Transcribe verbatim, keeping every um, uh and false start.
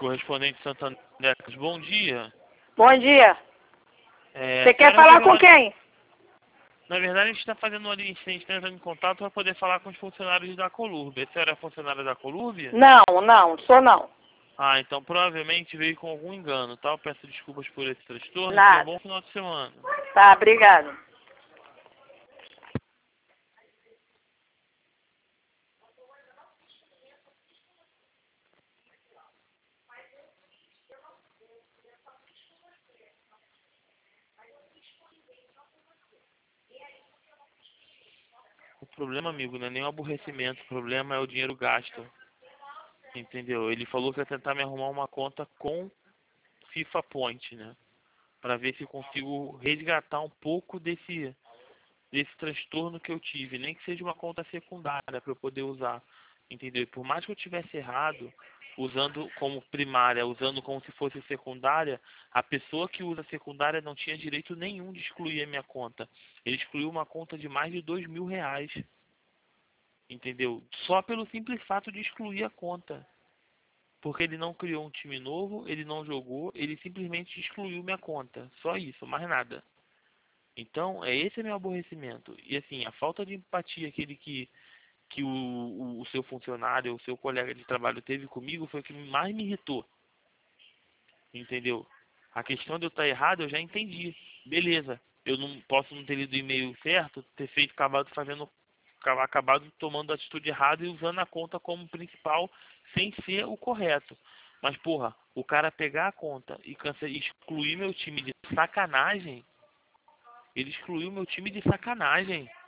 Correspondente Santander. Bom dia. Bom dia. É, Você quer senhora falar pegou com uma- quem? Na verdade, a gente está fazendo uma lista, a gente está entrando em contato para poder falar com os funcionários da Colurb. A senhora é funcionária da Colurb? Não, não, sou não. Ah, então provavelmente veio com algum engano, tá? Eu peço desculpas por esse transtorno. Tenha um Nada. bom final de semana. Tá, obrigado. O problema, amigo, não é nem o aborrecimento. O problema é o dinheiro gasto. Entendeu? Ele falou que ia tentar me arrumar uma conta com FIFA Point, né? Para ver se eu consigo resgatar um pouco desse desse transtorno que eu tive, nem que seja uma conta secundária para eu poder usar, entendeu? E por mais que eu tivesse errado, usando como primária, usando como se fosse secundária, a pessoa que usa secundária não tinha direito nenhum de excluir a minha conta. Ele excluiu uma conta de mais de dois mil reais, entendeu? Só pelo simples fato de excluir a conta. Porque ele não criou um time novo, ele não jogou, ele simplesmente excluiu minha conta. Só isso, mais nada. Então, é esse é meu aborrecimento. E assim, a falta de empatia aquele que, que o, o, o seu funcionário, o seu colega de trabalho teve comigo foi o que mais me irritou. Entendeu? A questão de eu estar errado, eu já entendi. Beleza. Eu não posso não ter lido o e-mail certo, ter feito acabado fazendo acabado tomando a atitude errada e usando a conta como principal sem ser o correto. Mas porra, o cara pegar a conta e cancelar, excluir meu time de sacanagem, ele excluiu meu time de sacanagem.